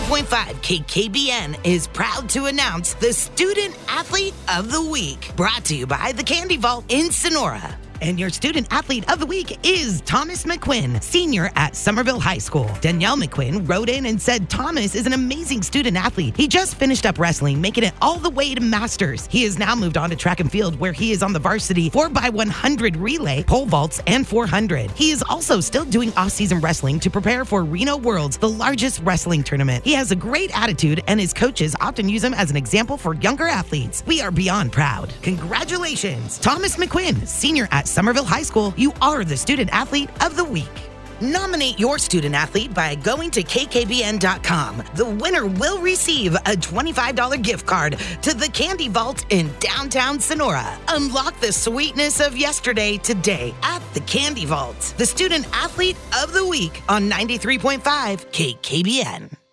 93.5 KKBN is proud to announce the Student Athlete of the Week, brought to you by the Candy Vault in Sonora. And your Student Athlete of the Week is Thomas McQuinn, senior at Somerville High School. Danielle McQuinn wrote in and said Thomas is an amazing student athlete. He just finished up wrestling, making it all the way to Masters. He has now moved on to track and field, where he is on the varsity 4x100 relay, pole vaults, and 400. He is also still doing off-season wrestling to prepare for Reno Worlds, the largest wrestling tournament. He has a great attitude, and his coaches often use him as an example for younger athletes. We are beyond proud. Congratulations, Thomas McQuinn, senior at Somerville High School. You are the Student Athlete of the Week. Nominate your student athlete by going to kkbn.com. The winner will receive a $25 gift card to the Candy Vault in downtown Sonora. Unlock the sweetness of yesterday today at the Candy Vault. The Student Athlete of the Week on 93.5 KKBN.